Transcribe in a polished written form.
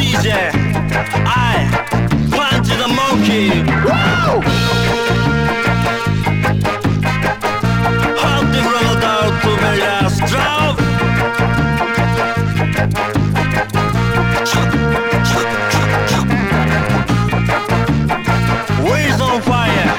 easy. I punch the monkey. Woo! Hot rolled out to me last drop. Wheels on fire.